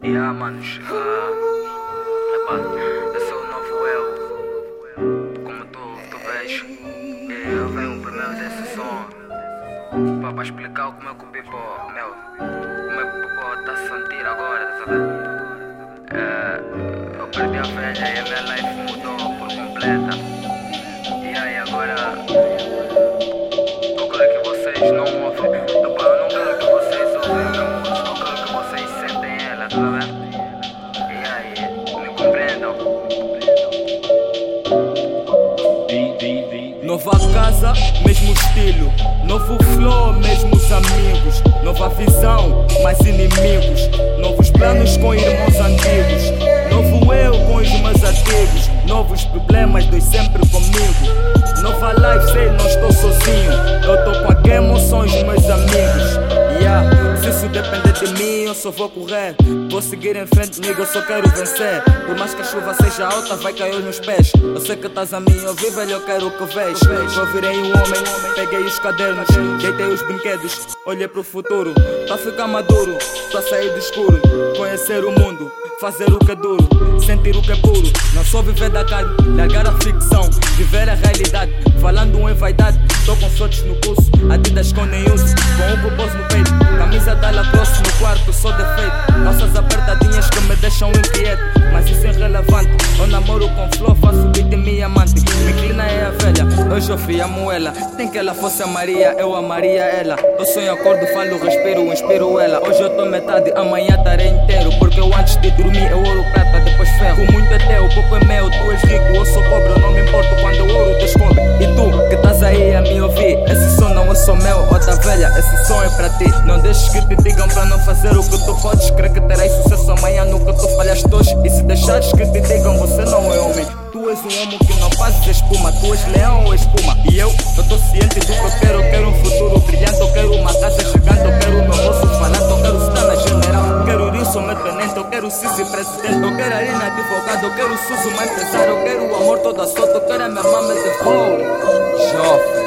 Manos, eu sou o novo eu, como tu vês, eu venho por meio desse som, para explicar como é que o people, como é que o people tá se sentir agora, tá sabendo? Eu perdi a velha e a minha life mudou por completa, e aí agora, eu quero que vocês não ouvem, eu não quero que vocês ouvem a minha música, eu quero que vocês sentem ela, tá sabendo? Me compreendam. Nova casa, mesmo estilo. Novo flow, mesmos amigos. Nova visão, mais inimigos. Novos planos com irmãos antigos. Novo eu com os meus artigos. Novos problemas, dois sempre comigo. Nova life, sei, não estou sozinho. Eu tô com a Game, são os meus amigos. Se isso depender de mim, eu só vou correr. Vou seguir em frente, nigga, eu só quero vencer. Por mais que a chuva seja alta, vai cair aos meus pés. Eu sei que estás a mim ouvir, velho, eu quero que vejas. Eu virei um homem, peguei os cadernos, deitei os brinquedos, olhei pro futuro. Pra ficar maduro, pra sair do escuro, conhecer o mundo, fazer o que é duro, sentir o que é puro. Não só viver da carne, largar a ficção, viver a realidade. Falando em vaidade, tô com sortes no pulso, Adidas com nem uso, com um propósito no peito, camisa da La Crosse no quarto, só defeito. Calças apertadinhas que me deixam inquieto, mas isso é irrelevante. Eu namoro com flor, faço beat e minha amante. Inclina é a velha, hoje eu fui a moela. Nem que ela fosse a Maria, eu amaria ela. Eu sonho, acordo, falo, respiro, inspiro ela. Hoje eu tô metade, amanhã estarei inteiro. Porque eu antes de dormir eu ouro, prata, depois ferro. Muito é teu, pouco é meu, tu és rico, eu sou pobre. Eu não me importo quando o ouro descobre. E tu, que estás aí a me ouvir, esse som não é só meu ou da velha, esse som é pra ti. Não deixes que te digam pra não fazer o que tu podes. Crer que terás sucesso amanhã no que tu falhaste hoje. E se deixares que te digam, você não é homem. Tu és um homem que não fazes espuma, tu és leão ou espuma. E eu tô ciente do que eu quero um futuro brilhante. Eu quero uma casa gigante, eu quero o meu moço falante. Eu quero estar na general, quero ir somente tenente. Eu quero Sisi presidente, eu quero Arina advogado. Eu quero Suzu uma empresário, eu quero o amor toda solta. Eu quero a minha mama de flow, jovem.